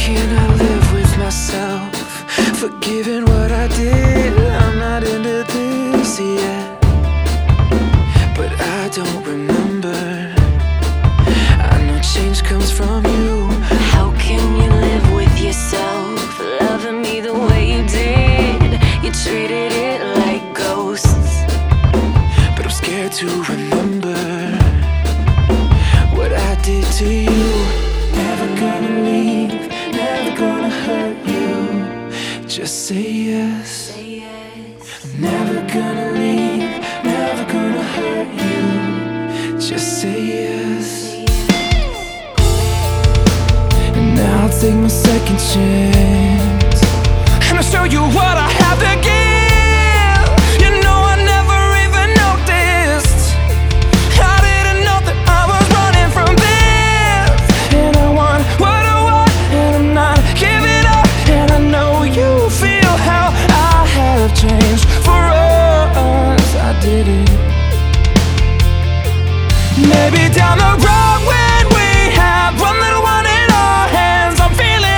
can I live with myself, forgiving what I did? I'm not into this yet, but I don't remember. I know change comes from you. How can you live with yourself, loving me the way you did? You treated it like ghosts, But I'm scared to remember what I did to you. Never gonna leave, never gonna hurt you. Just say yes. say yes. I'm never gonna leave, never gonna hurt you. Just say yes. And now I'll take my second chance, and I'll show you what I have to give. You know I never even noticed. I didn't know that I was running from this. And I want what I want, and I'm not giving up. And I know you feel how I have changed for us. I did it. Maybe down the road when we have one little one in our hands, I'm feeling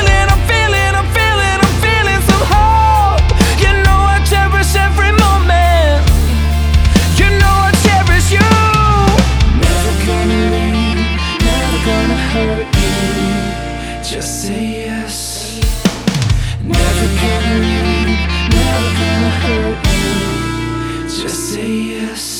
some hope. You know I cherish every moment. You know I cherish you. Never gonna leave, never gonna hurt you. Just say yes. Never gonna leave, never gonna hurt you. Just say yes.